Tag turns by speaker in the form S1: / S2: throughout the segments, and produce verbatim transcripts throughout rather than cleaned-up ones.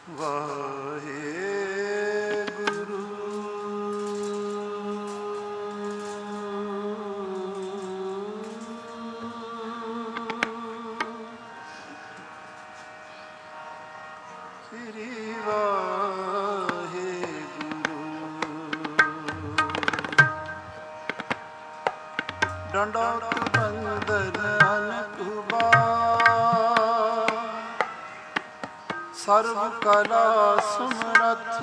S1: ਵਾਹਿਗੁਰੂ। ਸ੍ਰੀ ਵਾਹਿਗੁਰੂ। ਡੰਡੋਤ ਬੰਦਨ ਅਨਕੁਬਾ ਸਰਬ ਕਲਾ ਸਮਰਥ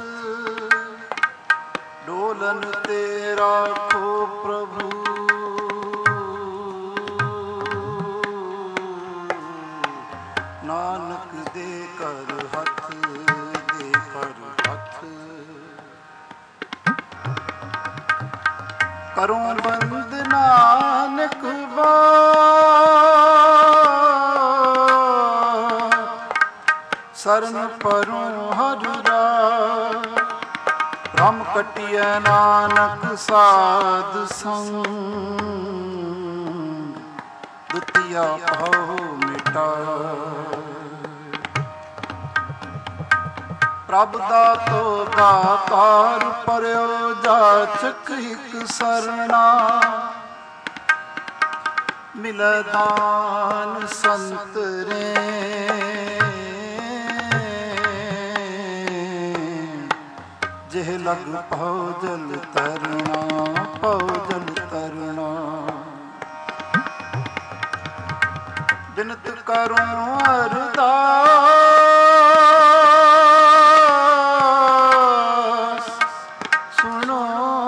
S1: ਡੋਲਨ ਤੇ ਰਾਖੋ ਪ੍ਰਭੂ। ਨਾਨਕ ਦੇ ਕਰ ਹੱਥ ਦੇ ਕਰ ਹੱਥ ਕਰੋ ਬੰਦ ਨਾਨਕ ਬਾ ਸਰਨ ਪਰੋਂ ਹਰਿਰਾ। ਬ੍ਰਹਮ ਕਟਿਐ ਨਾਨਕ ਸਾਧ ਸੰਗ ਦੁਤੀਆ ਭਉ ਮਿਟਾ। ਪ੍ਰਭ ਦਾਤੋ ਦਾਤਾਰ ਪਰਿਓ ਜਾਚਕ ਇਕ ਸਰਣਾ। ਮਿਲੈ ਦਾਨ ਸੰਤਰੇ ਜਿਹ ਲਗ ਭਉ ਜਲ ਤਰਣਾ ਭਉ ਜਲ ਤਰਣਾ। ਬਿਨਤ ਕਰੂੰ ਅਰਦਾਸ ਸੁਣੋ।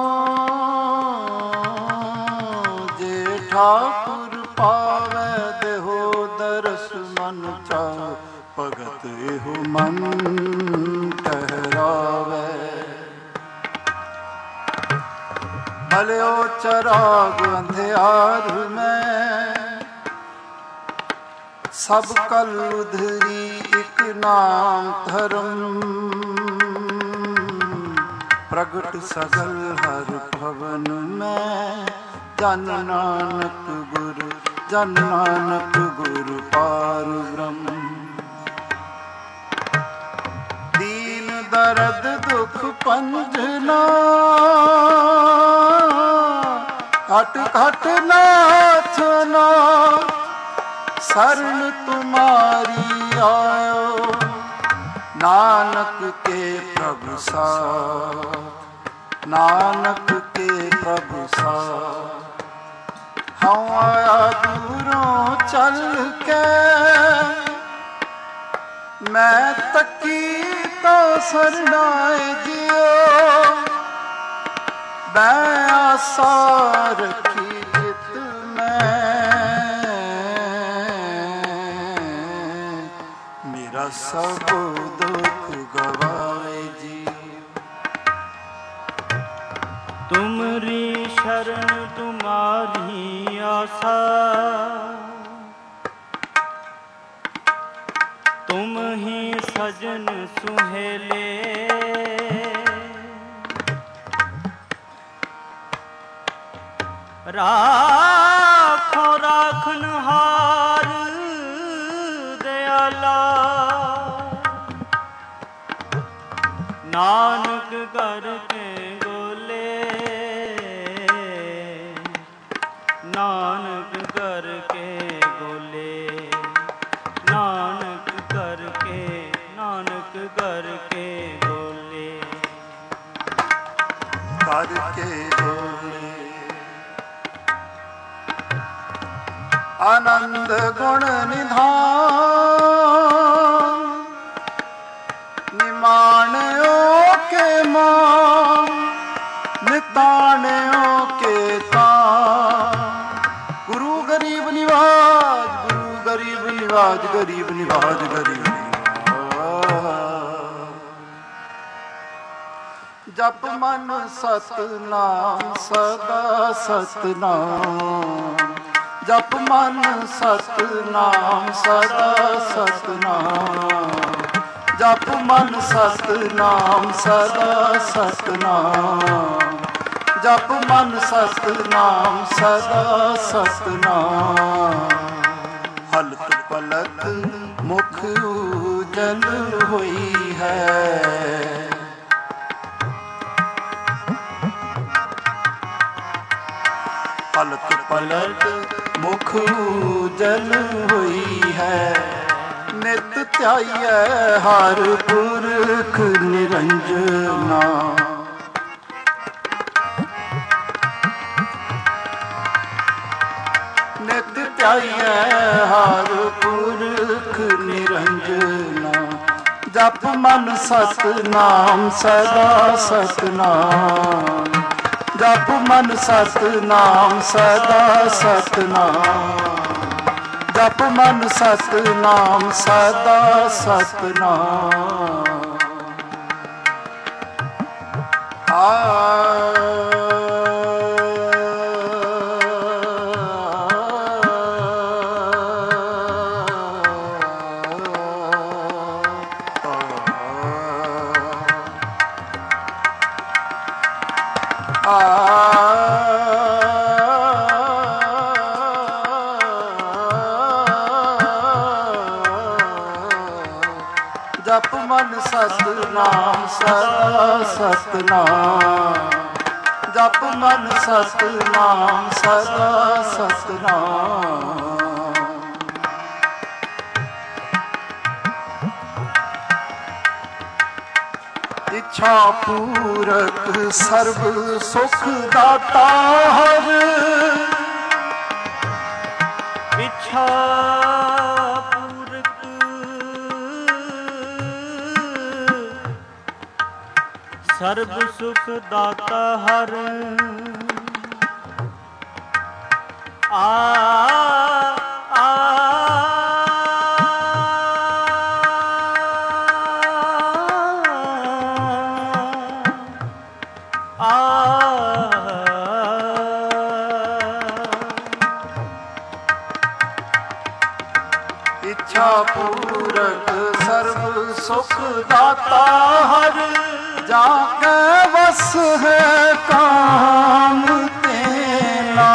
S1: ਜੇ ਠਾਕੁਰ ਪਾਵੈ ਦੇਹੋ ਦਰਸ ਮਨ ਚਾਹੁ। ਭਗਤ ਇਹੋ ਮਨ ਠਹਿਰਾਵੈ। ਭਲਿਓ ਚਰਾਗ ਅੰਧਿਆਰ ਮੈਂ ਸਭ ਕਲ ਉਧਰੀ ਇਕ ਨਾਮ ਧਰਮ। ਪ੍ਰਗਟ ਸਗਲ ਹਰ ਭਵਨ ਮੈਂ ਜਨ ਨਾਨਕ ਗੁਰ ਜਨ ਨਾਨਕ ਗੁਰ ਪਾਰ ਬ੍ਰਹਮ। ਦੀਨ ਦਰਦ ਦੁਖ ਪੰਜਨਾ ਘਟ ਘਟ ਨਾਥਨਾ। शरण तुम्हारी आयो नानक के प्रभु साथ। नानक के प्रभु साथ। हाँ आया दूरों चल के मैं तकी तो सरनाए जियो। मैं आशा रखी जित मैं सब दुख गवाए जी।
S2: तुमरी शरण तुम्हारी आशा। तुम ही सजन सुहेले। राखो राखनहार दयाला। नानक कर के गोले। नानक कर के गोले। नानक कर के नानक कर के गोले।
S1: कर के गोले आनंद गुण निधान। निमाण्यो के मान निताण्यो के तान। गुरु गरीब निवाज गुरु गरीब निवाज गरीब निवाज गरीब निवाज। जप मन सतनाम सदा सतनाम। जप मन सतनाम सदा सतनाम। जप मन सतनाम सदा सतनाम। जप मन सतनाम सदा सतनाम। हलत पलत मुख ਮੁਖ ਉਜਲ ਹੋਈ ਹੈ। ਪਲਕ ਪਲਕ ਮੁਖ ਉਜਲ ਹੋਈ ਹੈ। ਨਿਤ ਧਿਆਈਐ ਹਰ ਪੁਰਖ ਨਿਰੰਜਨਾ। ਨਿਤ ਧਿਆਈਐ ਹਰ ਪੁਰਖ ਨਿਰੰਜਨਾ। ਜਪ ਮਨ ਸਤਿਨਾਮ ਸਦਾ ਸਤਿਨਾਮ। ਜਪ ਮਨ ਸਤਿਨਾਮ ਸਦਾ ਸਤਿਨਾਮ। ਜਪ ਮਨ ਸਤਿਨਾਮ ਸਦਾ ਸਤਿਨਾਮ। ਆ ਜਪ ਮਨ ਸਤਿਨਾਮ ਸਦਾ ਸਤਿਨਾਮ। ਜਪ ਮਨ ਸਤਿਨਾਮ ਸਦਾ ਸਤਿਨਾਮ। ਇੱਛਾ ਪੂਰਕ ਸਰਬ ਸੁਖ ਦਾਤਾ ਹਰ।
S2: ਇੱਛਾ ਸਰਬ ਸੁਖ ਦਾਤਾ ਹਰ। ਆ ਆ
S1: ਇੱਛਾ ਪੂਰਕ ਸਰਬ ਸੁਖ ਦਾਤਾ ਹਰ। ਜਾ ਕੇ ਵਸ ਹੈ ਕਾਮ ਤੇਨਾ।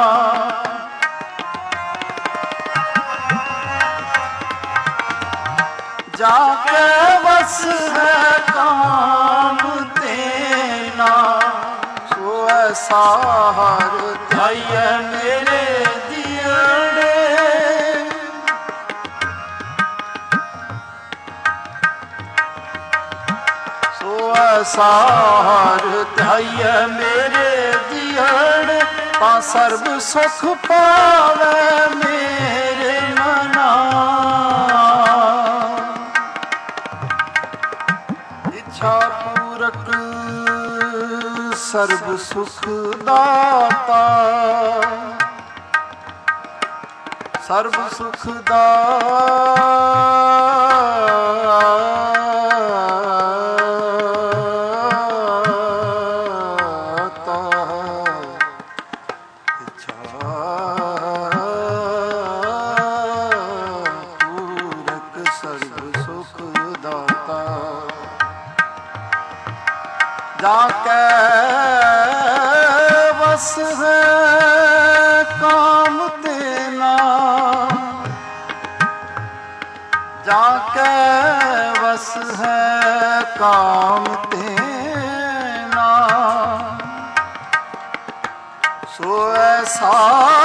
S1: ਜਾ ਕੇ ਵਸ ਹੈ ਕਾਮ ਤੇਨਾ। ਸੋ ਐਸਾ ਹਰ ਧਿਆਈਐ ਮੇਰੇ ਜੀਅੜੇ। ਐਸਾ ਹਰ ਧਿਆਈਐ ਮੇਰੇ ਜੀਅੜ। ਤਾਂ ਸਰਬ ਸੁਖ ਪਾਵੈ ਮੇਰੇ ਮਨਾ। ਇੱਛਾ ਪੂਰਕ ਸਰਬ ਸੁਖ ਦਾਤਾ। ਸਰਬ ਸੁਖ ਦਾਤਾ। ਜਾ ਕੇ ਵਸ ਹੈ ਕਾਮ ਤੇਨਾ। ਜਾ ਕੇ ਵਸ ਹੈ ਕਾਮ ਤੇਨਾ। ਸੋ ਐਸਾ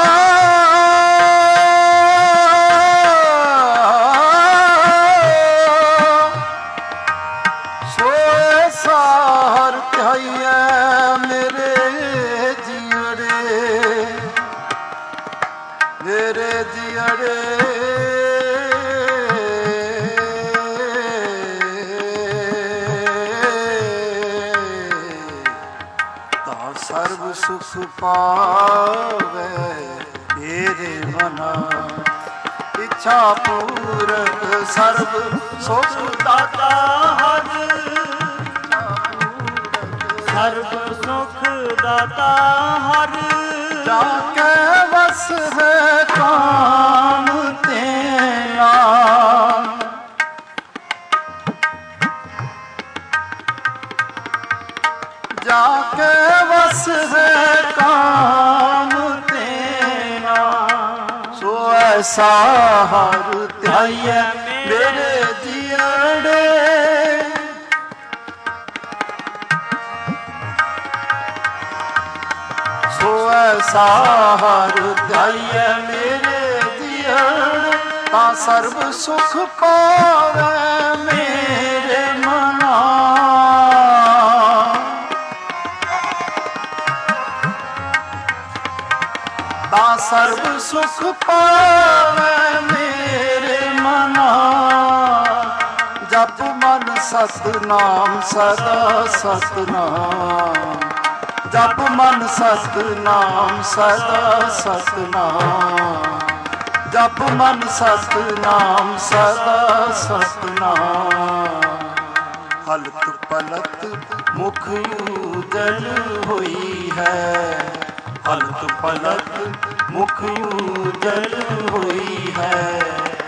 S1: ਮੇਰੇ ਜੀਅੜੇ। ਤਾ ਸਰਬ ਸੁਖ ਪਾਵੇ ਮੇਰੇ ਮਨਾ। ਇੱਛਾ ਪੂਰਕ ਸਰਬ ਸੁਖ ਦਾਤਾ ਹਰ।
S2: ਸਰਬ ਸੁਖ ਦਾਤਾ ਹਰ।
S1: ਜਾ ਕੇ ਵਸ ਹੈ ਕਾਮ ਤੇਨਾ। ਜਾ ਕੇ ਵਸ ਹੈ ਕਾਮ ਤੇਨਾ। ਸੋ ਐਸਾ ਹਰ ਧਿਆਈਐ ਮੇਰੇ ਐਸਾ ਹਰ ਧਿਆਈਐ ਮੇਰੇ ਜੀਵਨ ਤਾਂ ਸਰਬ ਸੁਖ ਪਾਵੈ ਮੇਰੇ ਮਨਾ। ਤਾਂ ਸਰਬ ਸੁਖ ਪਾਵੈ ਮੇਰੇ ਮਨਾ। ਜਪ ਮਨ ਸਤਿਨਾਮ ਸਦਾ ਸਤਿਨਾਮ। ਜਪ ਮਨ ਸਤਿਨਾਮ ਸਦਾ ਸਤਿਨਾਮ। ਜਪ ਮਨ ਸਤਿਨਾਮ ਸਦਾ ਸਤਿਨਾਮ। ਹਲਤ ਪਲਤ ਮੁਖ ਉਜਲ ਹੋਈ ਹੈ। ਹਲਤ ਪਲਤ ਮੁਖ ਉਜਲ ਹੋਈ ਹੈ।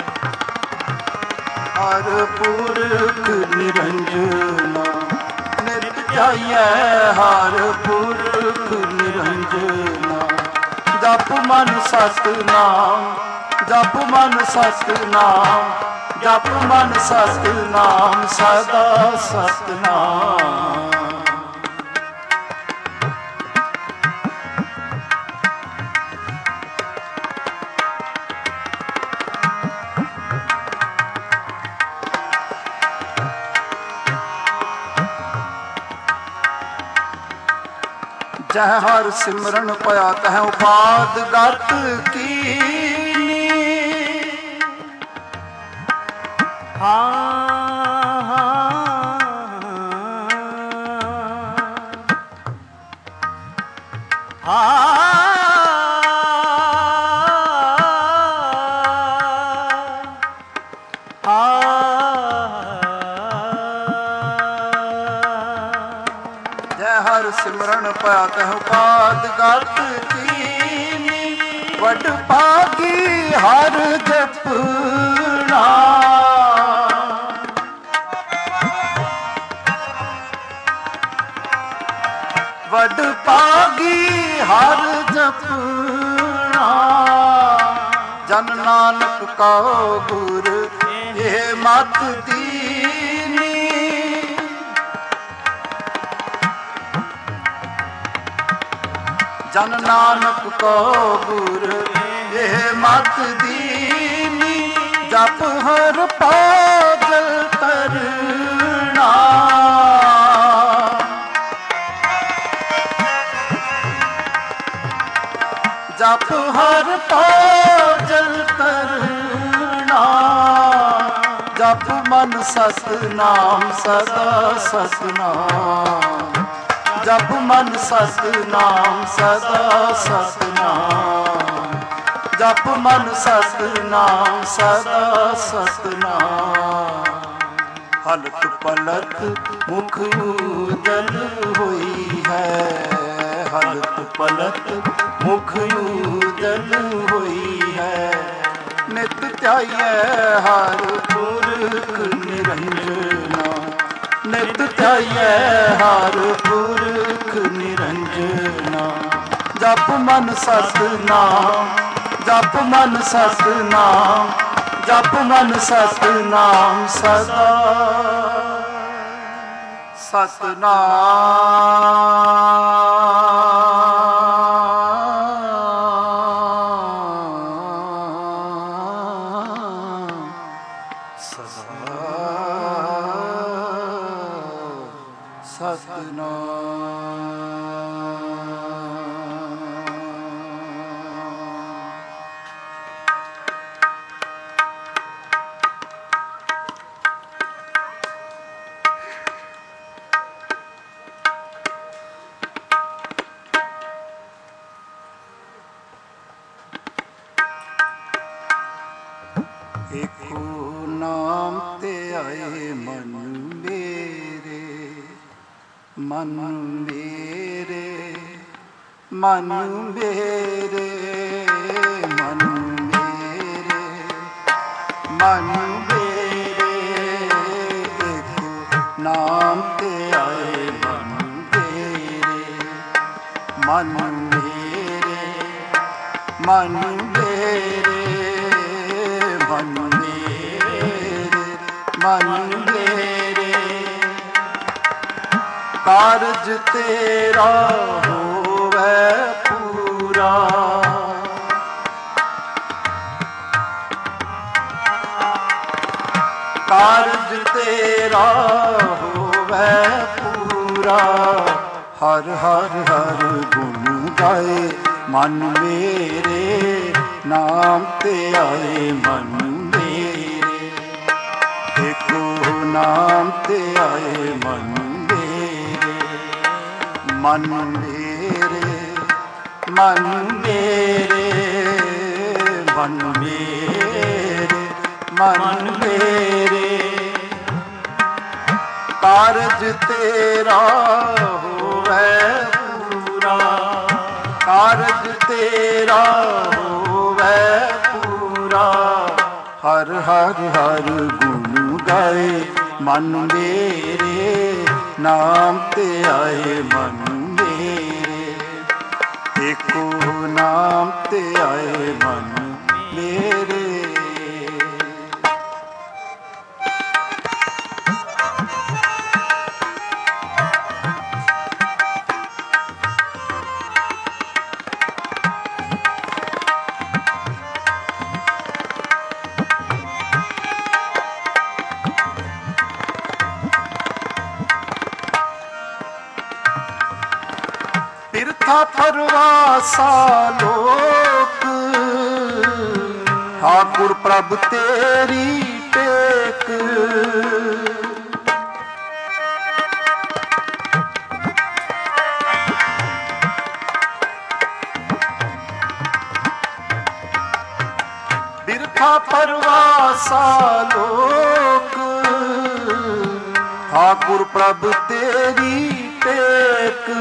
S1: ਹਰ ਪੁਰਖ ਨਿਰੰਜਨਾ ਨਿਤ ਧਿਆਈਐ। ਹਰ ਪੁਰਖ ਨਿਰੰਜਨਾ ਜਪ ਮਨ ਸਤਿਨਾਮ। ਜਪ ਮਨ ਸਤਿਨਾਮ। ਜਪ ਮਨ ਸਤਿਨਾਮ ਸਦਾ ਸਤਿਨਾਮ। ਜਹ ਹਰ ਸਿਮਰਨ ਭਇਆ ਤਹ ਉਪਾਦ ਗਤ ਕੀਨੀ।
S2: ਹਾਂ ਹਾਂ
S1: ਸਿਮਰਨ ਭਇਆ ਤਹ ਉਪਾਦ ਗਤ ਕੀਨੀ। ਵਡ ਭਾਗੀ ਹਰ ਜਪਣਾ। ਵਡ ਭਾਗੀ ਹਰ ਜਪਣਾ। ਜਨ ਨਾਨਕ ਕਉ ਗੁਰ ਇਹ ਮਤ ਦੀਨੀ। ਜਨ ਨਾਨਕ ਕਉ ਗੁਰ ਇਹ ਮਤ ਦੀਨੀ। ਜਪ ਹਰ ਪਾਜਲ ਤਰਣਾ। ਜਪ ਹਰ ਪਾਜਲ ਤਰਣਾ। ਜਪ ਮਨ ਸਤਿਨਾਮ ਸਦਾ ਸਤਿਨਾਮ। ਜਪ ਮਨ ਸਤਿਨਾਮ ਸਦਾ ਸਤਿਨਾਮ। ਜਪ ਮਨ ਸਤਿਨਾਮ ਸਦਾ ਸਤਿਨਾਮ। ਹਲਤ ਪਲਤ ਮੁਖ ਉਜਲ ਹੋਈ ਹੈ। ਹਲਤ ਪਲਤ ਮੁਖ ਉਜਲ ਹੋਈ ਹੈ। ਨਿਤ ਧਿਆਈਐ ਹਰ ਪੁਰਖ ਨਿਰੰਜਨਾ। ਨਿਤ ਧਿਆਈਐ ਹਰ ਪੁਰਖ ਨਿਰੰਜਨਾ। ਜਪ ਮਨ ਸਤਿਨਾਮ। ਜਪ ਮਨ ਸਤਿਨਾਮ। ਜਪ ਮਨ ਸਤਿਨਾਮ ਸਦਾ ਸਤਿਨਾਮ। ਏਕੋ ਨਾਮ ਤੇ ਆਏ ਮਨ ਮੇਰੇ। ਮਨ ਮੇਰੇ ਮਨ ਮੇਰੇ ਮਨ ਮੇਰੇ ਮਨ ਮੇਰੇ। ਏਕੋ ਨਾਮ ਤੇ ਆਏ ਮਨ ਮੇਰੇ। ਮਨ ਮੇਰੇ ਮਨ ਮੇਰੇ ਮਨ ਮੇਰੇ ਮਨ ਮੇਰੇ। ਕਾਰਜ ਤੇਰਾ ਹੋਵੇ ਪੂਰਾ। ਪੂਰਾ। ਕਾਰਜ ਤੇਰਾ ਹੋਵੇ ਪੂਰਾ। ਹਰ ਹਰ ਹਰ ਗੁਣ ਗਾਏ ਮਨ ਮੇਰੇ, ਨਾਮ ਤੇ ਆਏ ਮਨ ਮੇਰੇ। ਏਕੋ ਨਾਮ ਤੇ ਆਏ ਮਨ ਮੇਰੇ। ਮਨ ਮੇਰੇ ਮਨ ਮੇਰੇ ਮਨ ਮੇਰੇ ਮਨ ਮੇਰੇ। ਕਾਰਜ ਤੇਰਾ ਹੋਵੇ ਪੂਰਾ। ਕਾਰਜ ਤੇਰਾ ਹੋਵੇ ਪੂਰਾ। ਹਰ ਹਰ ਹਰ ਗੁਣ ਗਾਏ ਮਨ ਮੇਰੇ, ਨਾਮ ਤੇ ਆਏ ਮਨ ਮੇਰੇ। ਏਕੋ ਨਾਮ ਤੇ ਆਏ ਮਨ ਮੇਰੇ। ਬਿਰਥਾ ਪਰਵਾਸਾ ਲੋਕ, ਠਾਕੁਰ ਪ੍ਰਭ ਤੇਰੀ ਟੇਕ। ਬਿਰਥਾ ਪਰਵਾਸਾ ਲੋਕ, ਠਾਕੁਰ ਪ੍ਰਭ ਤੇਰੀ ਟੇਕ।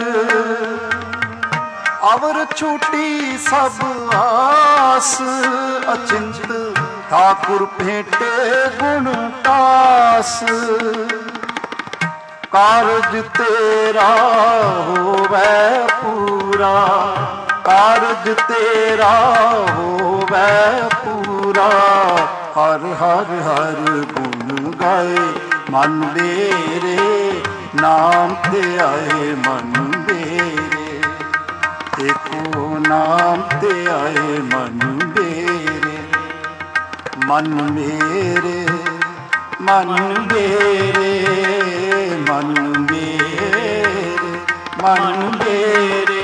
S1: ਅਵਰ ਛੂਟੀ ਸਭ ਆਸ ਅਚਿੰਤ, ਠਾਕੁਰ ਭੇਟੇ ਗੁਣ ਟਾਸ। ਕਾਰਜ ਤੇਰਾ ਹੋਵੇ ਪੂਰਾ। ਕਾਰਜ ਤੇਰਾ ਹੋਵੇ ਪੂਰਾ। ਹਰ ਹਰ ਹਰ ਗੁਣ ਗਾਏ ਮਨ ਮੇਰੇ, ਨਾਮ ਤੇ ਆਏ ਮਨ ਮੇਰੇ। ਏਕੋ ਨਾਮ ਤੇ ਆਏ ਮਨ ਮੇਰੇ। ਮਨ ਮੇਰੇ ਮਨ ਮੇਰੇ ਮਨ ਮੇਰੇ ਮਨ ਮੇਰੇ।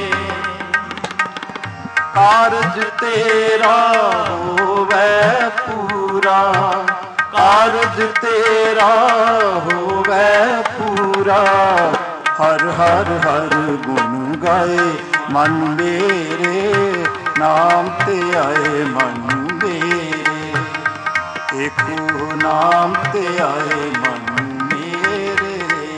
S1: ਕਾਰਜ ਤੇਰਾ ਹੋਵੇ ਪੂਰਾ। ਕਾਰਜ ਤੇਰਾ ਹੋਵੇ ਪੂਰਾ। ਹਰ ਹਰ ਹਰ ਗੁਣ ਗਾਏ ਮਨ ਮੇਰੇ, ਨਾਮ ਤੇ ਆਏ ਮਨ ਮੇਰੇ। ਏਕੋ ਨਾਮ ਤੇ ਆਏ ਮਨ ਮੇਰੇ।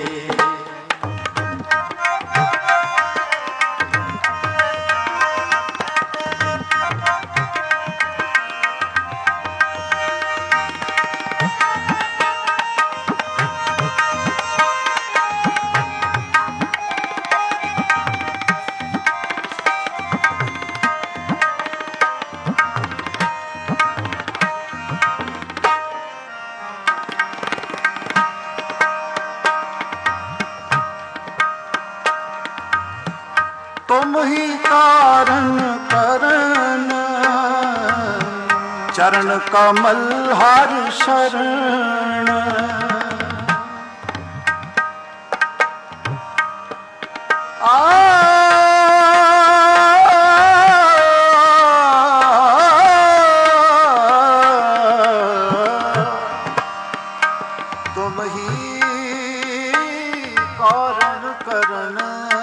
S1: ਤੁਮ ਹੀ ਕਾਰਨ ਕਰਨ, ਚਰਨ ਕਮਲ ਹਰ ਸ਼ਰਨ। ਆ ਤੁਮ ਹੀ ਕਾਰਨ ਕਰਨ,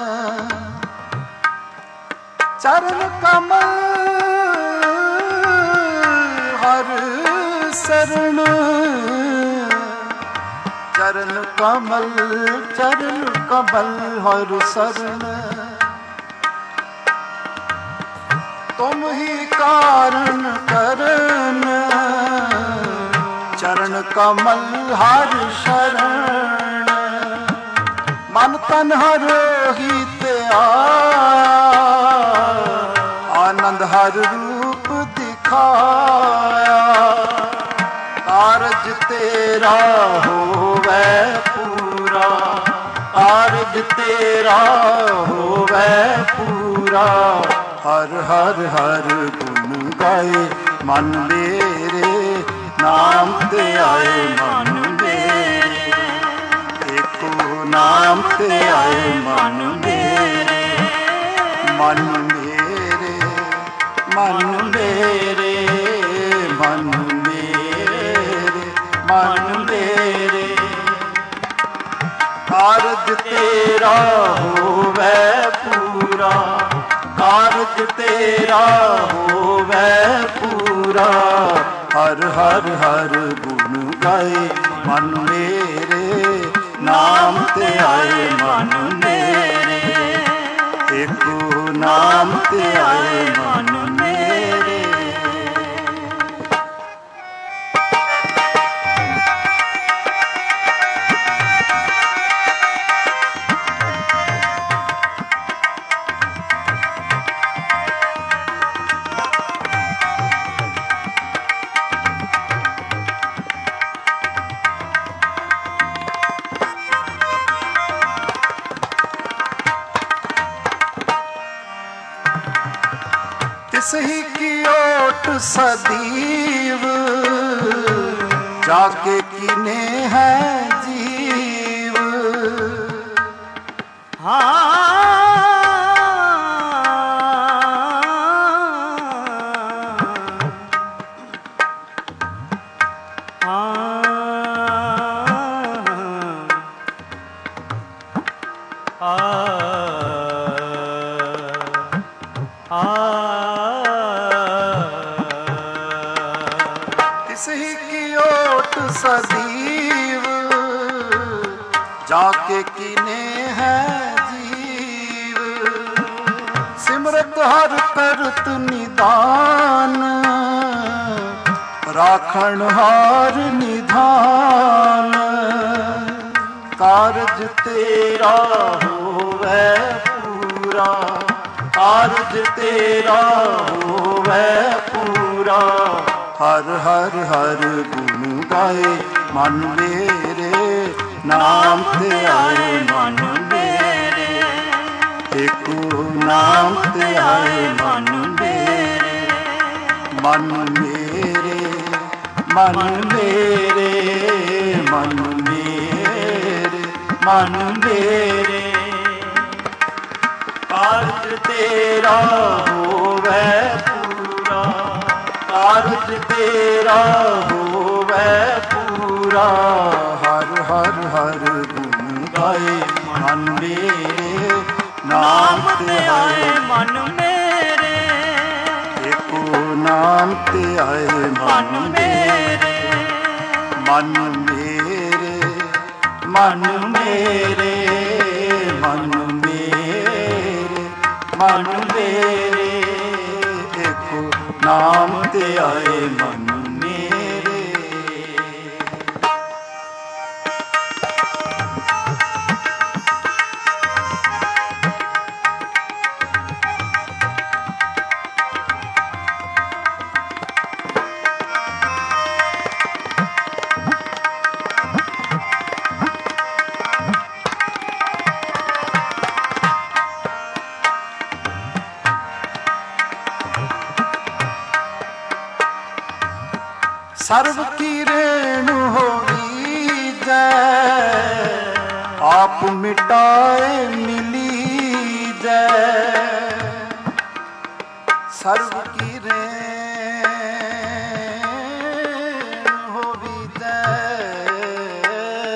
S1: ਚਰਨ ਕਮਲ ਹਰ ਸਰਣ। ਚਰਨ ਕਮਲ ਚਰਨ ਕਮਲ ਹਰ ਸਰਣ। ਤੁਮ ਹੀ ਕਾਰਨ ਕਰਨ, ਚਰਨ ਕਮਲ ਹਰ ਸ਼ਰਨ। ਮਨ ਤਨ ਹਰ ਹੀ ਤੇ ਆਇਆ, ਆਨੰਦ ਹਰ ਰੂਪ ਦਿਖਾਇਆ। ਕਾਰਜ ਤੇਰਾ ਹੋਵੇ ਪੂਰਾ। ਕਾਰਜ ਤੇਰਾ ਹੋਵੇ ਪੂਰਾ। ਹਰ ਹਰ ਹਰ ਗੁਣ ਗਾਏ ਮਨ ਮੇਰੇ, ਨਾਮ ਤੇ ਆਏ ਮਨ ਮੇਰੇ, ਏਕੋ ਨਾਮ ਤੇ ਆਏ ਮਨ ਮੇਰੇ, ਮਨ ਮੇਰੇ, ਮਨ ਮੇਰੇ, ਮਨ ਮੇਰੇ, ਮਨ ਮੇਰੇ। ਕਾਰਜ ਤੇਰਾ ਹੋਵੇ ਪੂਰਾ, ਕਾਰਜ ਤੇਰਾ ਹੋਵੇ ਪੂਰਾ, ਹਰ ਹਰ ਹਰ ਗੁਣ ਗਾਏ ਮਨ ਮੇਰੇ, ਨਾਮ ਤੇ ਆਏ ਮਨ ਮੇਰੇ, ਏਕੋ ਨਾਮ ਤੇ ਆਏ ਮਨ ਮੇਰੇ। तिसही की ओट सदीव, जाके कीने है जीव।
S2: हाँ
S1: तिसही की ओट सदीव, जाके कीने है जीव। सिमरत हर करत निदान, राखण हार निधान। कारज तेरा होवे पूरा, कारज तेरा होवे पूरा, हर हर हर गुण गाए मन मेरे, नाम ते आए मन मेरे, एको नाम ते आए मन मेरे, मन मेरे, मन मेरे, मन मेरे, मन मेरे। कारज तेरा होवे पूरा, कारज तेरा होवे पूरा, हर हर हर गुण गाए मन मेरे, नाम ते आए
S2: मन मेरे,
S1: एको नाम ते आए मन मेरे, मन मेरे, मन मेरे, मन मेरे, मन मेरे, एको नाम ते आए मन मेरे। सर्व की रेणु होवी जय, आप मिटाए मिली जय। सर्व की रेणु होवी जय,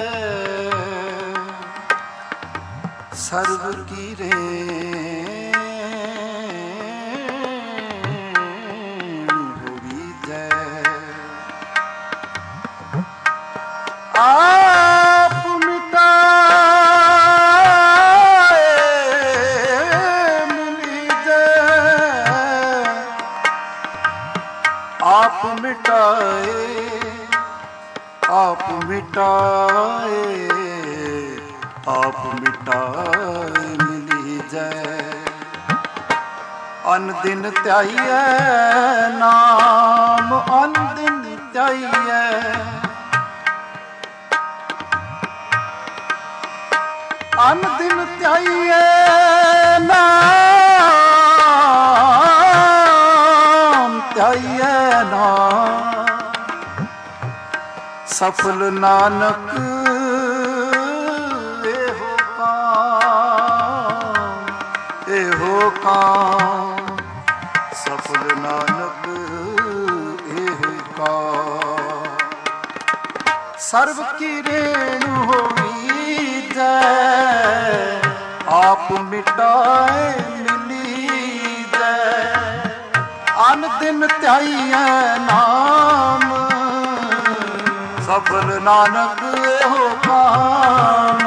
S1: सर्व की रेणु आप मिटाए मिली जय, आप मिटाए, आप मिटाए, आप मिटाए मिली जय। अन दिन त्याइए नाम, अन दिन त्याइए, अन दिन त्याइए नाम, ਸਫਲ ਨਾਨਕ ਇਹੋ ਕਾਮ, ਇਹੋ ਕਾਮ, ਸਫਲ ਨਾਨਕ ਇਹ ਕਾਮ। ਸਰਬ ਕੀ ਰੇਣੁ ਹੋਈ ਜੈ, ਆਪ ਮਿਟਾਏ ਮਿਲੀ ਜੈ। ਅਨ ਦਿਨ ਧਿਆਈਐ ਨਾਮ, ਸਫਲ ਨਾਨਕ ਇਹੋ ਕਾਮ।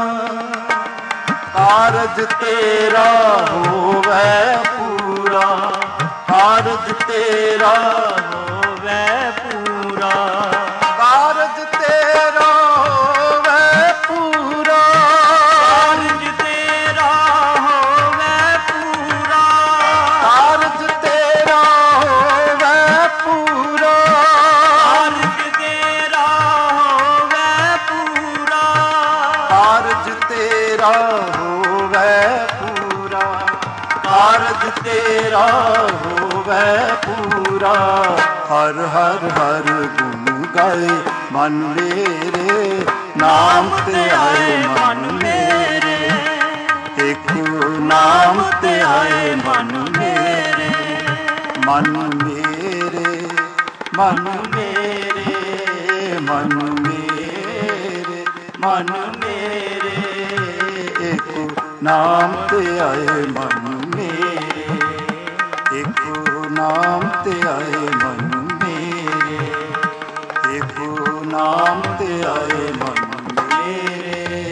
S1: ਕਾਰਜ ਤੇਰਾ ਹੋਵੈ ਪੂਰਾ, ਕਾਰਜ ਤੇਰਾ
S2: ਹੋਵੈ ਪੂਰਾ,
S1: ਕਾਰਜ ਤੇਰਾ ਹੋਵੈ ਪੂਰਾ,
S2: ਕਾਰਜ ਤੇਰਾ ਹੋਵੈ ਪੂਰਾ,
S1: ਕਾਰਜ ਤੇਰਾ ਹੋਵੈ ਪੂਰਾ,
S2: ਕਾਰਜ ਤੇਰਾ ਹੋਵੈ ਪੂਰਾ,
S1: ਕਾਰਜ ਤੇਰਾ ਹੋਵੈ ਪੂਰਾ, ਕਾਰਜ ਤੇਰਾ ਹੋਵੈ ਪੂਰਾ। ਹਰ ਹਰ ਹਰ ਗੁਣ ਗਾਏ ਮਨ ਮੇਰੇ, ਨਾਮ ਤੇ ਆਏ ਮਨ ਮੇਰੇ, ਇੱਕ ਨਾਮ ਤੇ ਆਏ ਮਨ ਮੇਰੇ, ਮਨ ਮੇਰੇ, ਮਨ ਮੇਰੇ, ਮਨ ਮੇਰੇ, ਮਨ ਮੇਰੇ, ਇੱਕ ਨਾਮ ਤੇ ਆਏ ਮਨ ਮੇਰੇ, ਇੱਕ ਨਾਮ ਤੇ ਆਏ ਮਨ ਮੇਰੇ, ਇੱਕ ਨਾਮ ਤੇ ਆਏ ਮਨ ਮੇਰੇ।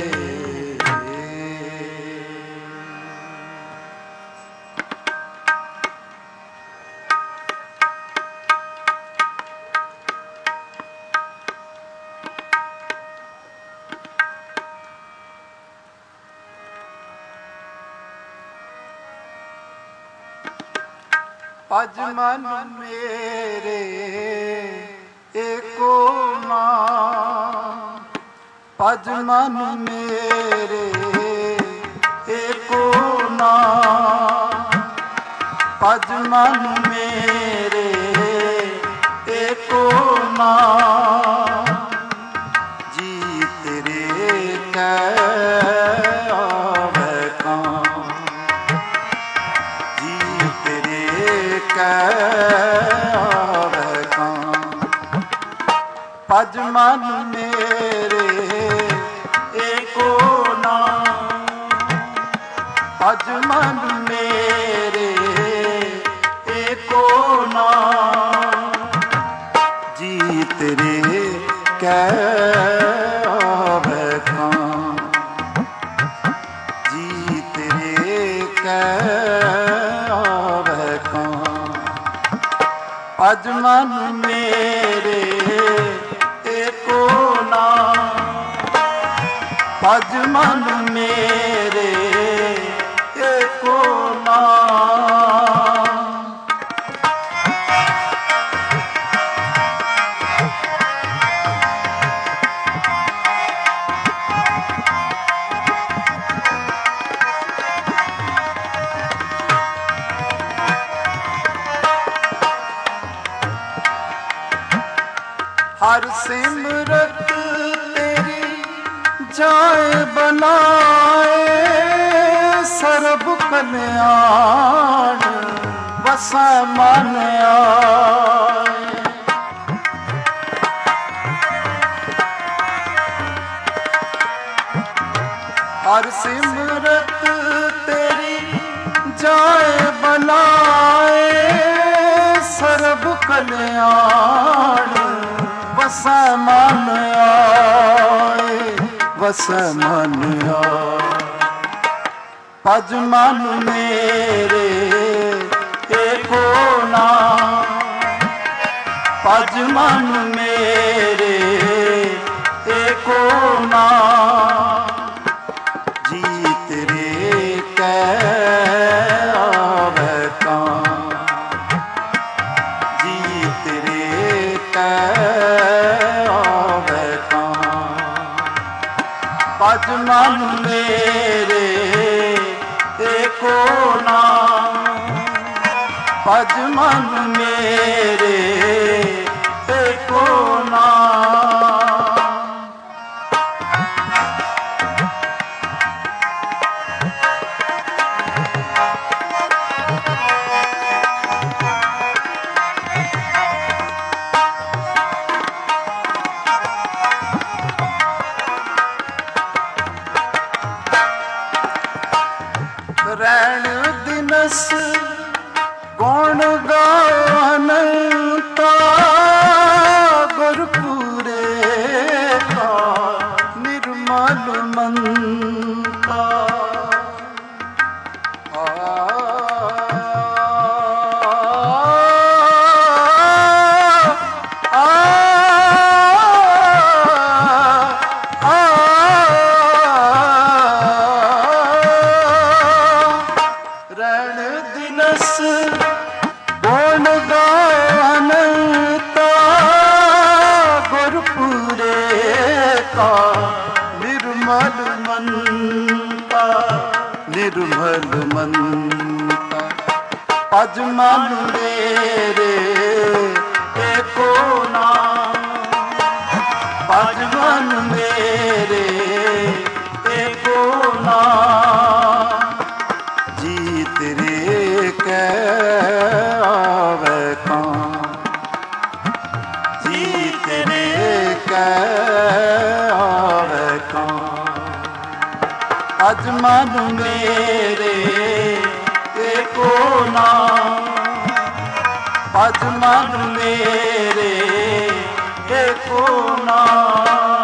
S1: ਭਜ ਮਨ ਮੇਰੇ ਏਕੋ ਨਾਮ, ਭਜ ਮਨ ਮੇਰੇ ਏਕੋ ਨਾਮ, ਭਜ ਮਨ ਮੇਰੇ ਏਕੋ ਨਾਮ। ਜੀ ਤੇਰੇ ਕੈ ਆਵੈ ਕਾਮ, ਜੀ ਤੇਰੇ ਕੈ ਆਵੈ ਕਾਮ। ਭਜ ਮਨ ਮੇਰੇ ਏਕੋ ਨਾਮ, ਭਜ ਮਨ ਮੇਰੇ ਏਕੋ ਨਾਮ। ਜੀ ਤੇਰੇ ਕੈ ਆਵੈ ਕਾਮ, ਜੀ ਤੇਰੇ ਕੈ ਆਵੈ ਕਾਮ। ਭਜ ਮਨ ਮੇਰੇ ਏਕੋ ਨਾਮ, ਭਜ ਮਨ ਮੇਰੇ ਏਕੋ ਨਾਮ। ਹਰ ਸਿਮਰਤ ਤੇਰੀ ਜਾਏ ਬਨਾਏ, ਸਰਬ ਕਲਿਆਣ ਵਸੈ ਮਨ ਆਏ। ਹਰ ਸਿਮਰਤ ਤੇਰੀ ਜਾਏ ਬਨਾਏ, ਸਰਬ ਕਲਿਆਣ ਵਸੈ ਮਨ ਆਏ, ਵਸੈ ਮਨ ਆਏ। ਭਜ ਮਨ ਮੇਰੇ ਏਕੋ ਨਾਮ, ਭਜ ਮਨ ਮੇਰੇ ਏਕੋ ਨਾਮ। ਜੀ ਤੇਰੇ ਕੈ ਆਵੈ ਕਾਮ, ਜੀ ਤੇਰੇ ਕੈ ਆਵੈ ਕਾਮ। ਭਜ ਮਨ ਮੇਰੇ ਏਕੋ ਨਾਮ, ਭਜ ਮਨ ਮੇਰੇ ਏਕੋ ਨਾਮ। ਰਹਿਣ ਦਿਨਸ ਗੁਣ ਗਾਵਨਤਾ ਗੁਰਪੂਰੇ ਕਾ ਨਿਰਮਲ ਮੰਤਾ ਆ ਗੁਣ ਗਾਵਨਤਾ ਗੁਰਪੂਰੇ ਕਾ ਨਿਰਮਲ ਮੰਤਾ ਨਿਰਮਲ ਮੰਤਾ ਭਜ ਮਨ ਮੇਰੇ ਏਕੋ ਨਾਮ ਭਜ ਮਨ ਮੇਰੇ ਏਕੋ ਨਾਮ ਜੀ ਤੇਰੇ ਕੈ ਆਵੇ ਕਾਂ ਜੀ ਤੇਰੇ ਕੈ ਆਵੇ ਕਾਂ ਅਜ ਮਨ ਮੇਰੇ ਏਕੋ ਨਾਮ ਅਜ ਮਨ ਮੇਰੇ ਏਕੋ ਨਾਮ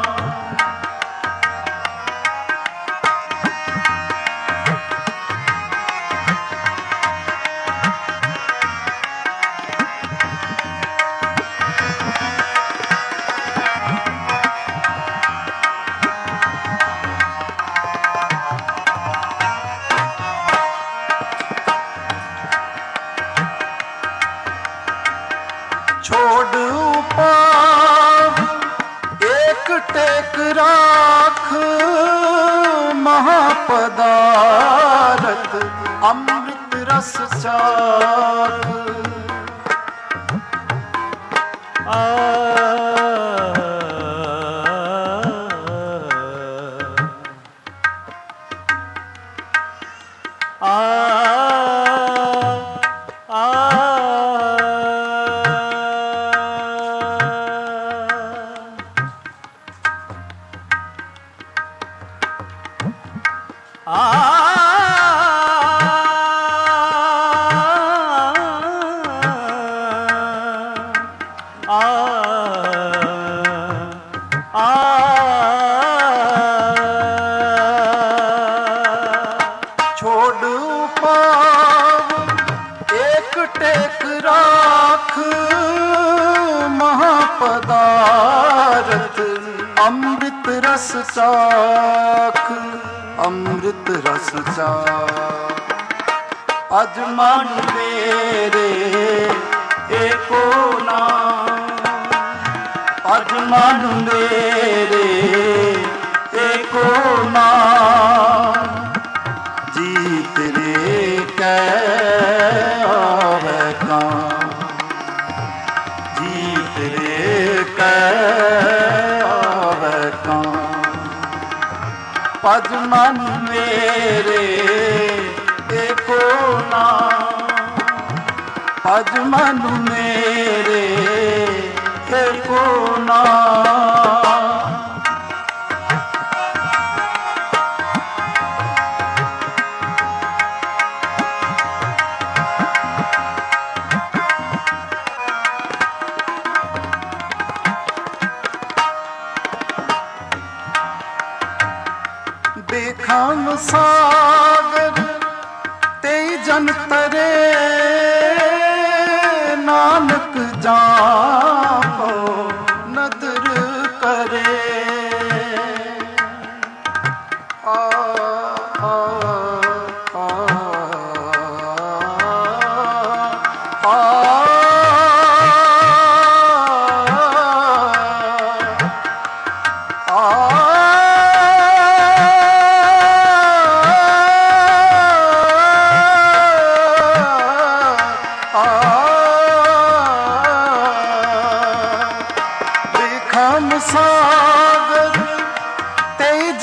S1: छोड़ उपाव एक टेक राख महापदारथ अमृत रस चाख
S2: आ आ
S1: छोड़ पाव एक टेक राख महापदारथ अमृत रस चाख अमृत रस चाख अज मन मेरे एको नाम अज मन मेरे एको नाम जी तेरे कै आवे ਕਾਂ जी तेरे कै आवे ਕਾਂ ਭਜ ਮਨ ਮੇਰੇ ਏਕੋ ਨਾਮ ਭਜ ਮਨ ਮੇਰੇ ਏਕੋ ਨਾਮ ਦੇਖਾਂ ਸਾਗਰ ਤੇਈ ਜਨ ਤਰੇ ਨਾਨਕ ਜਾਪੋ ਨਦਰ ਕਰੇ ਆ ਆ ਆ ਆ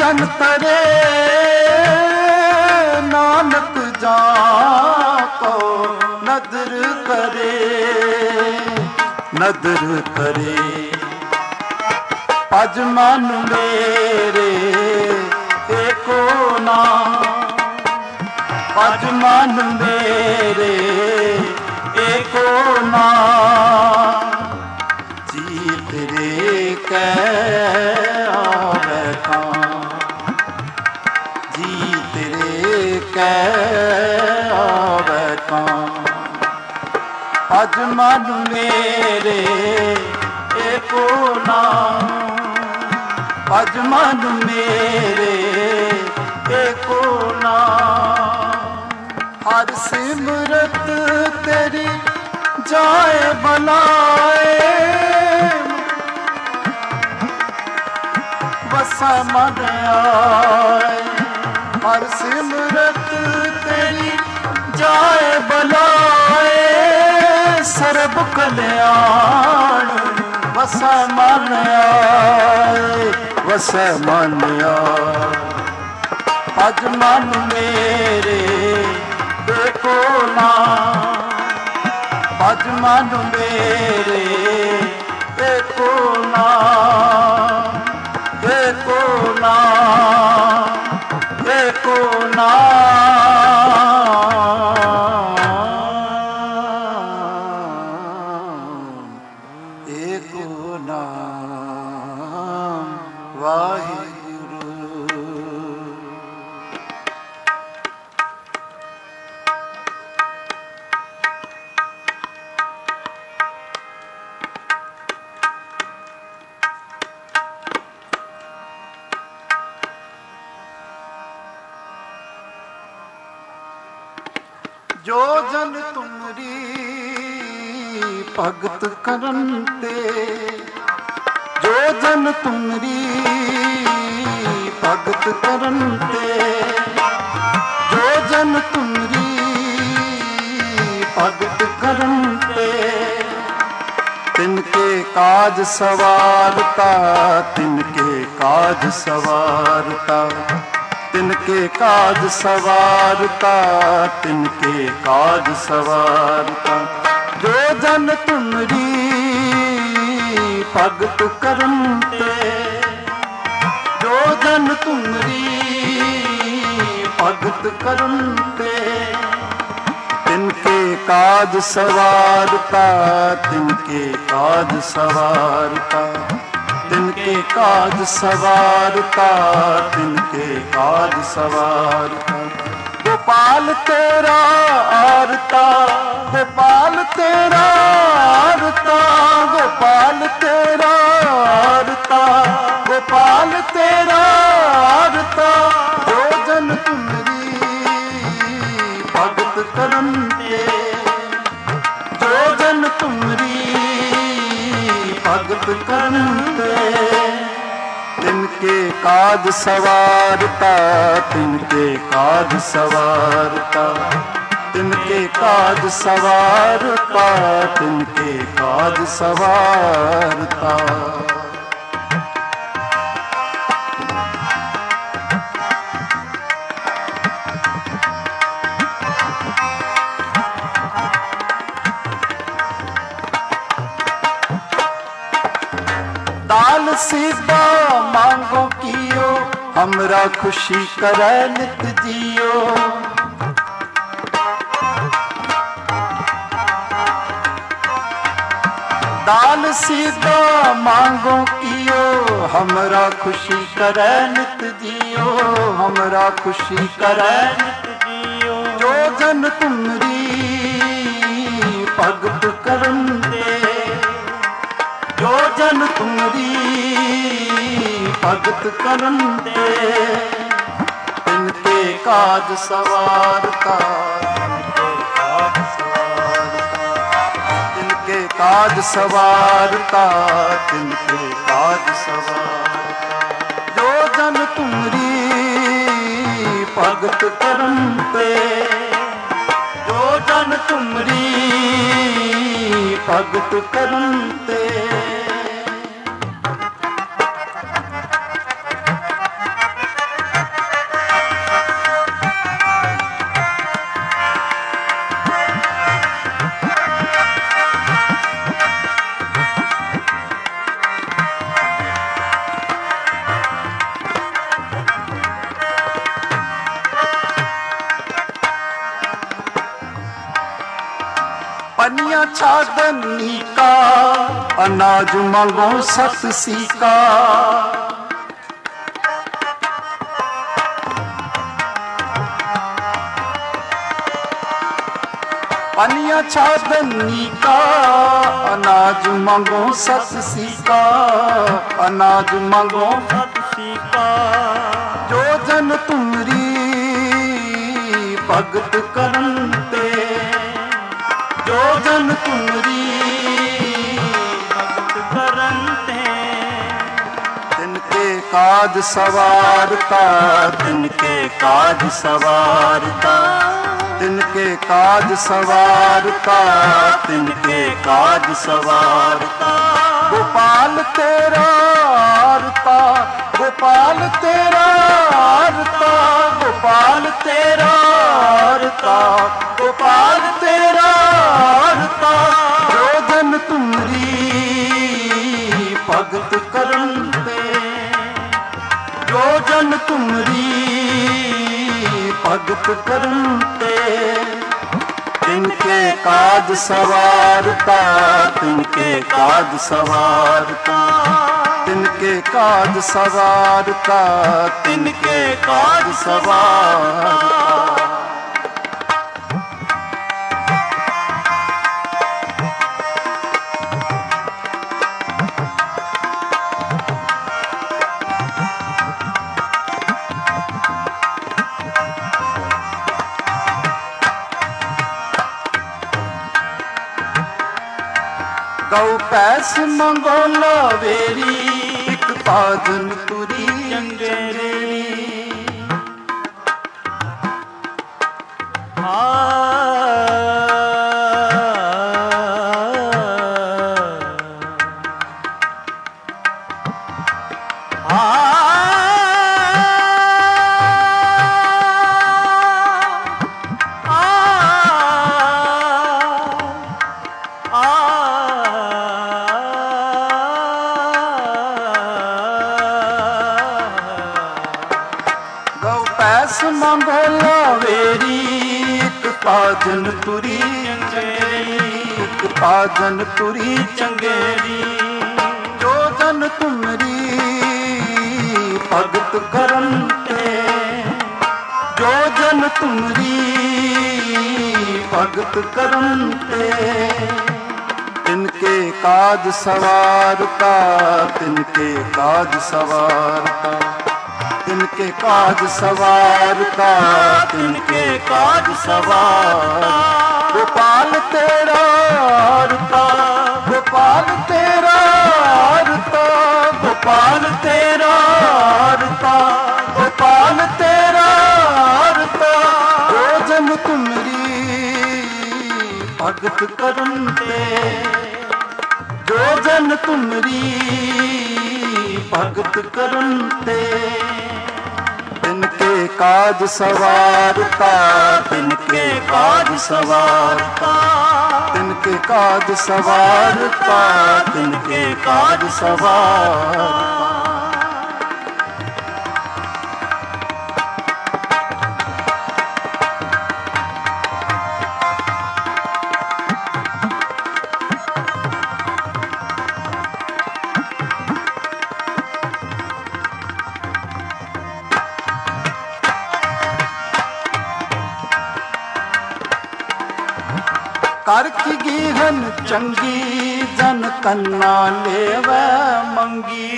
S1: ਜਨ ਤਰੇ ਨਾਨਕ ਜਾ ਕੋ ਨਦਰ ਕਰੇ ਨਦਰ ਕਰੇ ਭਜ ਮਨ ਮੇਰੇ ਏਕੋ ਨਾਮ ਭਜ ਮਨ ਮੇਰੇ ਏਕੋ ਨਾਮ ਜੀ ਤੇਰੇ ਕੈ ਆਵੈ ਕਾਂ ਜੀ ਤੇਰੇ ਕੈ ਆਵੈ ਕਾਂ ਭਜ ਮਨ ਮੇਰੇ ਏਕੋ ਨਾਮ ਭਜ ਮਨ ਮੇਰੇ ਏਕੋ ਨਾਮ ਹਰ ਸਿਮਰਤ ਤੇਰੀ ਜਾਏ ਬਲਾਏ ਵਸੈ ਮਨ ਆਏ ਹਰ ਸਿਮਰਤ ਤੇਰੀ ਜਾਏ ਬਲਾਏ ਸਰਬ ਕਲਿਆਣ ਵਸੈ ਮਨ ਆਏ ਵਸੈ ਮਨ ਆਏ ਭਜ ਮਨ ਮੇਰੇ ਏਕੋ ਨਾਮ ਭਜ ਮਨ ਮੇਰੇ ਏਕੋ ਨਾਮ ਏਕੋ ਨਾਮ ਏਕੋ ਨਾਮ ਏਕੋ ਨਾਮ ਵਾਹਿਗੁਰੂ। ਜੋ ਜਨ ਤੁਮਰੀ ਭਗਤ ਕਰਨ ਤੇ ਜੋ ਜਨ ਤੁਮਰੀ ਭਗਤ ਕਰਨ ਤੇ ਜੋ ਜਨ ਤੁਮਰੀ ਭਗਤ ਕਰਨ ਤੇ ਤਿਨਕੇ ਕਾਜ ਸਵਾਰਤਾ ਤਿਨਕੇ ਕਾਜ ਸਵਾਰਤਾ ਤਿਨਕੇ ਕਾਜ ਸਵਾਰਤਾ ਤਿਨਕੇ ਕਾਜ ਸਵਾਰਤਾ ਜੋ ਜਨ ਤੁਮਰੀ ਭਗਤ ਕਰਨ ਤੇ ਜੋ ਜਨ ਤੁਮਰੀ ਭਗਤ ਕਰਨ ਤੇ ਤਿਨਕੇ ਕਾਜ ਸਵਾਰਤਾ ਤਿਨਕੇ ਕਾਜ ਸਵਾਰਤਾ ਤਿਨਕੇ ਕਾਜ ਸਵਾਰਤਾ ਤਿਨਕੇ ਕਾਜ ਸਵਾਰਤਾ ਗੋਪਾਲ ਤੇਰਾ ਆਰਤਾ ਗੋਪਾਲ ਤੇਰਾ ਆਰਤਾ ਗੋਪਾਲ ਤੇਰਾ ਆਰਤਾ ਗੋਪਾਲ ਤੇਰਾ ਆਰਤਾ ਜੋ ਜਨ ਤੁਮਰੀ ਭਗਤ ਕਰਨ ਤੇ ਜੋ ਜਨ ਤੁਮਰੀ ਭਗਤ ਕਰਨ ਤੇ ਤਿਨਕੇ ਕਾਜ ਸਵਾਰਤਾ ਤਿਨਕੇ ਕਾਜ ਸਵਾਰਤਾ ਤਿਨਕੇ ਕਾਜ ਸਵਾਰਤਾ ਤਿਨਕੇ ਕਾਜ ਸਵਾਰਤਾ दाल सीधा मांगो कियो हमरा खुशी करे नित जियो दाल सीधा मांगो कियो हमरा खुशी करे नित जियो हमरा खुशी करे नित जियो जो जन तुमरी भगत करन दे जो जन तुमरी भगत करन दे तिनके काज सवारता तिनके काज सवारता तिनके काज सवारता जो जन तुमरी भगत करन दे जो जन तुमरी भगत करन दे ਪਨੀਆਂ ਛਾਦਨੀ ਕਾ ਅਨਾਜ ਮੰਗੋ ਸਤ ਸੀਕਾ पनिया छादनी का अनाज मांगो सत सीका अनाज मांगो
S2: सत सीका
S1: जो जन तुमरी भगत करन ते जो जन तुमरी
S2: भगत करन ते
S1: तिनके काज सवारता तिनके काज सवारता तिनके काज सवारता तिनके काज सवारता गोपाल तेरा आरता गोपाल तेरा आरता गोपाल तेरा आरता गोपाल तेरा आरता रोजन तुमरी भगत करन ते रोजन तुमरी भगत करन ते तिनके काज सवारता तिनके काज सवारता तिनके काज सवारता तिनके काज सवारता गौ पैस मंगोला वेरी एक पाजन तुरी
S2: चंगेरी आ
S1: मंगोला वेरी एक पाजन तुरी एक पाजन तुरी चंगेरी जो जन तुमरी भगत करन ते जो जन तुमरी भगत करन ते तिनके काज सवारता तिनके काज सवारता तिनके काज सवारता तिनके काज सवारता गोपाल तेरा आरता गोपाल तेरा आरता गोपाल तेरा आरता गोपाल तेरा आरता रोजन तुमरी भगत करन ते जो जन तुमरी भगत करन ते तिनके काज सवारता तिनके काज सवारता तिनके काज सवारता तिनके काज सवारता कर की गीहन चंगी जन कन्ना लेवै मंगी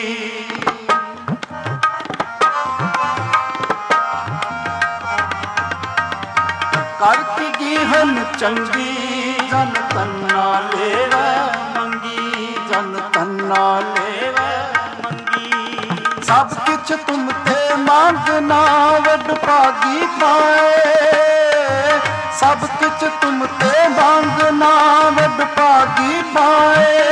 S1: कर की गीहन चंगी जन कन्ना लेवै मंगी जन कन्ना लेवै मंगी सब किछ तुम ते मांगना वड भागी पाए सब किछ तुम ते मांगना वड भागी पाए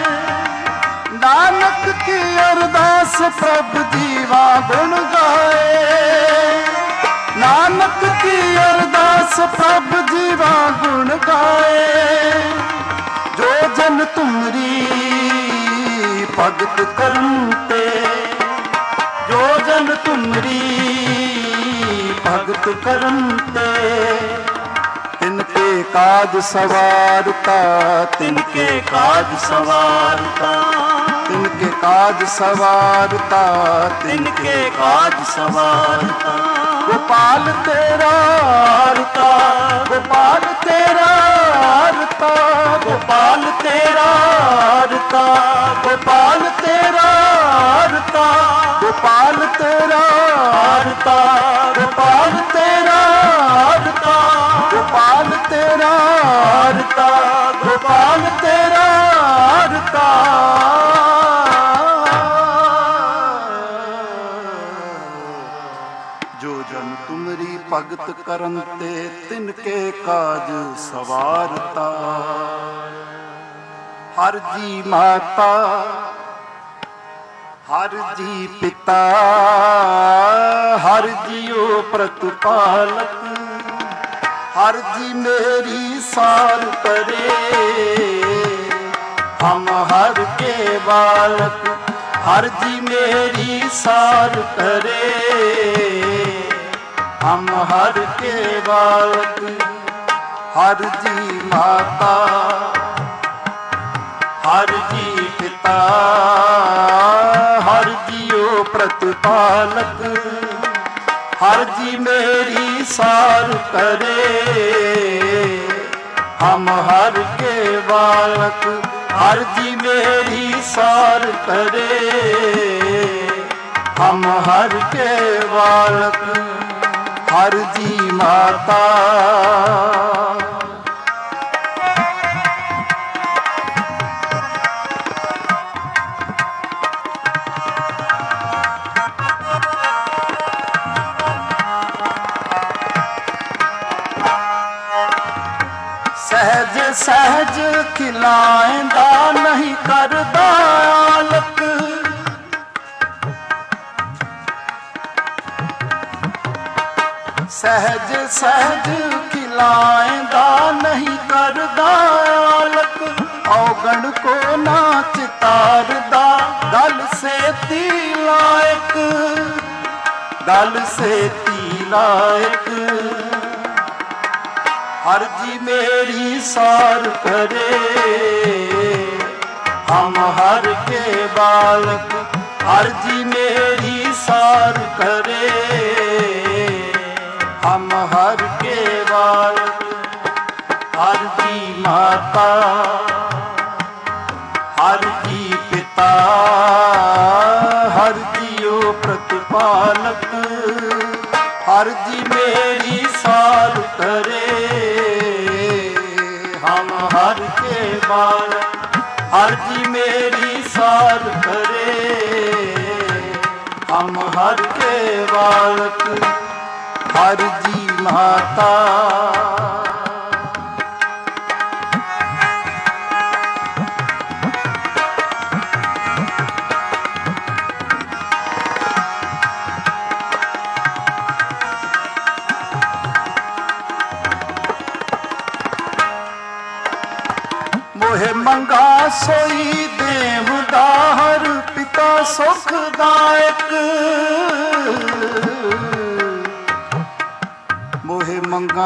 S1: नानक की अरदास प्रभु जीवा गुण गाए नानक की अरदास प्रभु जीवा गुण गाए जो जन तुमरी भगत करन ते जो जन तुमरी भगत करन ते तिनके काज सवारता,
S2: तिनके काज सवारता,
S1: तिनके काज सवारता,
S2: तिनके काज सवारता।
S1: गोपाल तेरा हरता, गोपाल तेरा हरता, गोपाल तेरा हरता, गोपाल तेरा हरता, गोपाल तेरा हरता, गोपाल तेरा हरता, गोपाल तेरा हरता, गोपाल तेरा हरता। जो जन तुमरी भगत करन ते, तिनके काज सवारता। हर जी माता, हर जी पिता, हर जियो प्रतिपालक, हर जी मेरी सार करे, हम हर के बालक, हर जी मेरी सार करे, हम हर के बालक। हर जी माता, हर जी पिता, हर जियो प्रतिपालक, हर जी मेरी सार करे, हम हर के बालक, हर जी मेरी सार करे, हम हर के बालक। हर जी माता, सहज सहज खिलाएंदा नहीं करदा आलक, सहज सहज खिलाएंदा नहीं करदा आलक, औगण को ना चितारदा, गल से ती लायक, गल से ती लायक। हर जी मेरी सार करे, हम हर के बालक, हर जी मेरी सार करे, हम हर के बालक। हर जी माता, हर जी पिता, हर जियो प्रतिपालक, हर जी मेरी सार करे, हम हर के बालक, हर जी मेरी सार करे, हम हर के बालक। हर जी माता, मोहे मंगा सोई देवदा, हर पिता सुखदायक, मोहे मंगा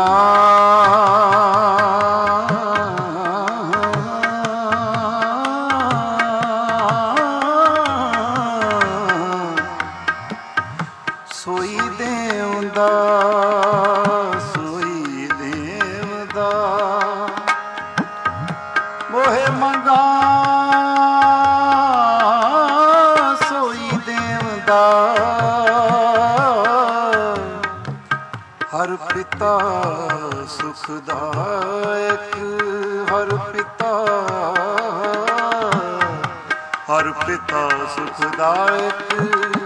S1: सोई देवदा, सोई देवदा, मोहे मंगा सोई देवदा, हर पिता सुखदायक, हर पिता, हर पिता सुखदायक।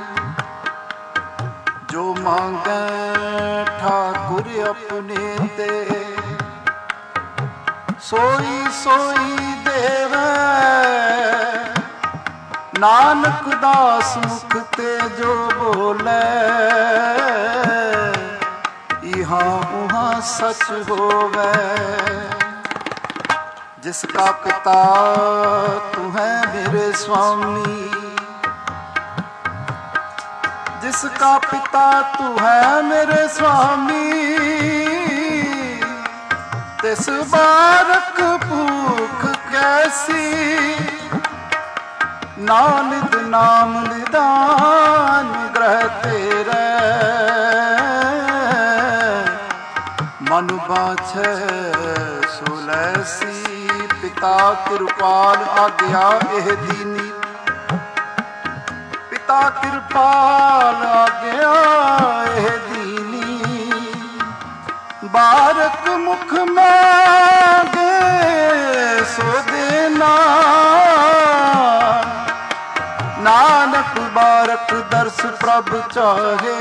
S1: जो मांगे ठाकुर अपने ते, सोई सोई देवे, नानक दास मुख ते जो बोले, यहाँ उहाँ सच होवे। जिसका पिता तू है मेरे स्वामी, जिसका पिता तू है मेरे स्वामी, तिस बारक भूख कैसी, नानक नाम निदान ग्रह तेरे, मन बाछै सुलैसी, पिता कृपाल आज्ञा एह दीनी, पिता कृपाल आज्ञा एह दीनी, बारक मुख मांगे सो देना, नानक बारक दर्श प्रभ चाहे,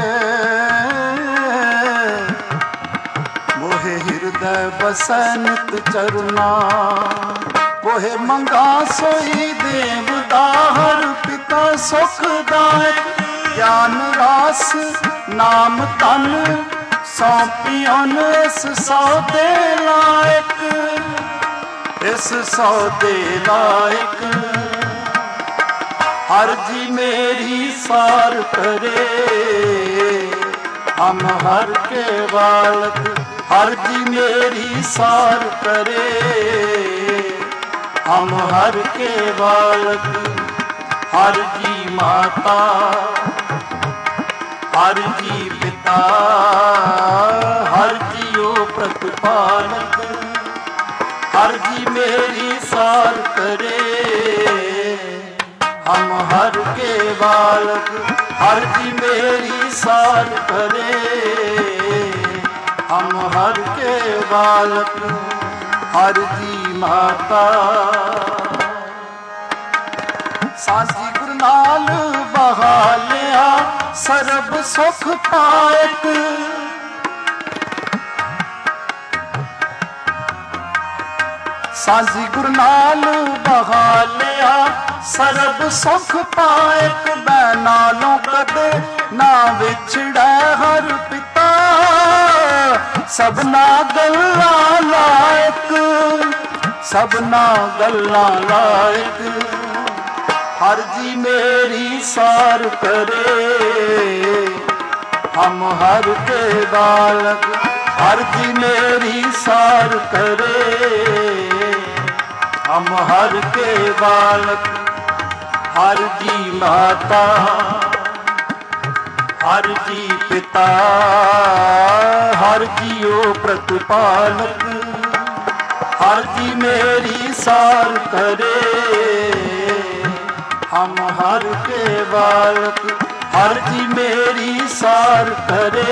S1: मोहे हृदय बसै नित चरना, मोहे मंगा सोई देव दाहर, पिता सुखदायक ज्ञान रास, नाम तन सौंपियन इस सौदे लायक, इस सौदे लायक, हर जी मेरी सार करे, हम हर के बालक, हर जी मेरी सार करे, हम हर के बालक, हर जी माता, हर जी पिता, हर जियो प्रतिपालक, हर जी मेरी सार करे, हम हर के बालक, हर जी मेरी सार करे, हम हर के बालक, हर जी माता, सासी गुरु नाल बहा लिया, सरब सुख पायक, साजी गुरु नाल बहा लिया, सरब सुख पायक, मैं नालों कदे ना विछड़ै हर पिता, सबना गल्ला लायक, सबना गल्ला लायक, हर जी मेरी सार करे, हम हर के बालक, हर जी मेरी सार करे, हम हर के बालक, हर जी माता, हर जी पिता, हर जियो प्रतिपालक, हर जी मेरी सार करे, हम हर के बालक, हर जी मेरी सार करे,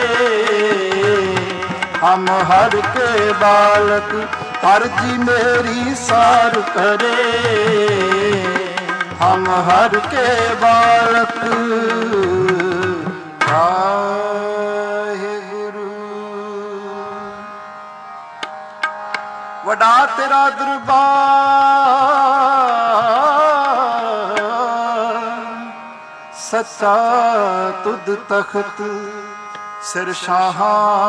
S1: हम हर के बालक, हर जी मेरी सार करे, हम हर के बालक। वाहिगुरु। वडा तेरा दरबार, सच्चा तुद तख्त, सिर शाह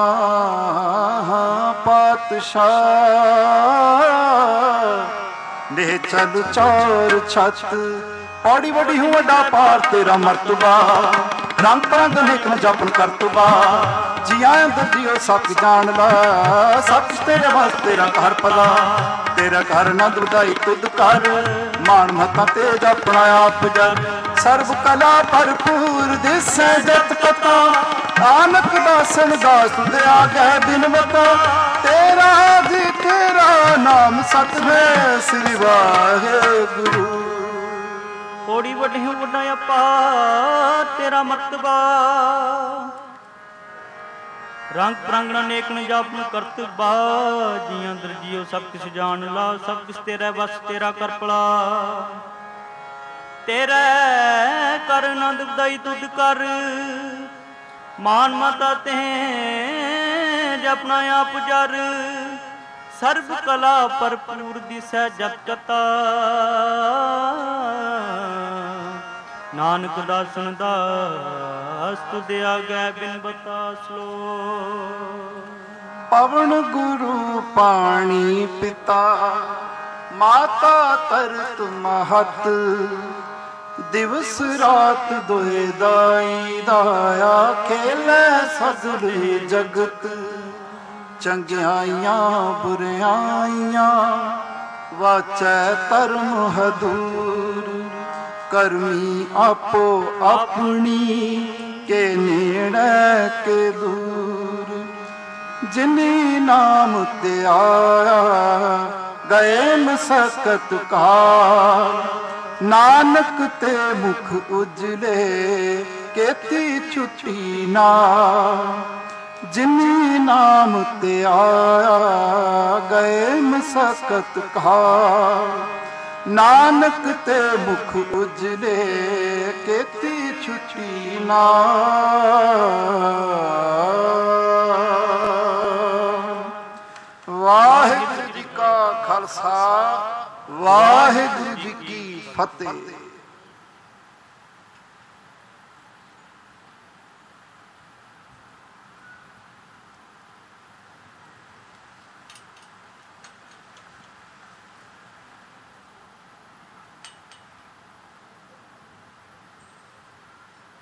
S1: पातशाह, ने चल चौर छत, पौड़ी बड़ी हूँ वड्डा पार तेरा मरतबा, रंग तरंग नेक न जपन करतबा, जिया अंदर जियो सब जान ला, सब कुछ तेरे वास्ते तेरा घर पला, तेरा घर नंद बधाई तुद कर, मान मता तेज अपना आप जर, सर्व कला भरपूर दिसै जत पता, नानक दासन दास तुद आगे बिन बता, तेरा जी तेरा नाम सत है श्री वाहिगुरु।
S2: कोड़ी वड्डी वड्डा अपा तेरा मरतबा, रंग प्रांगण नेक न जापन करतबा, जिया अंदर जियो सब किस जान ला, सब किस तेरा बस तेरा कर पला, तेरे कर नंद बधाई तुद कर, मान माता ते जपना आप जर, सर्व कला भरपूर दिसै जप जता, नानक दासन दास तुद आगे बिन बता श्लोक।
S1: पवन गुरु पाणी पिता, माता तरत महत, दिवस रात दोए दाई दाया, खेलै सगले जगत, ਚੰਗਿਆਈਆਂ ਬੁਰਿਆਈਆਂ ਵਾਚੈ ਧਰਮ ਹਦੂਰ। ਕਰਮੀ ਆਪੋ ਆਪਣੀ ਕੇ ਨੇੜੇ ਕੇ ਦੂਰ। ਜਿਨੀ ਨਾਮ ਤੇ ਆਇਆ ਗਏ ਮਸਕਤ ਕਾਲ। ਨਾਨਕ ਤੇ ਮੁਖ ਉਜਲੇ ਕੀਤੀ ਛੁੱਟੀ ਨਾ। ਜਿਨੀ ਨਾਮ ਤੇ ਆਇਆ ਗਏ ਮਸਕਤ ਕਾਲ। ਨਾਨਕ ਤੇ ਮੁਖ ਉਜਲੇ ਕੀਤੀ ਛੁੱਟੀ ਨਾ। ਵਾਹਿਗੁਰੂ ਜੀ ਕਾ ਖਾਲਸਾ, ਵਾਹਿਗੁਰੂ ਜੀ ਕੀ ਫਤਿਹ।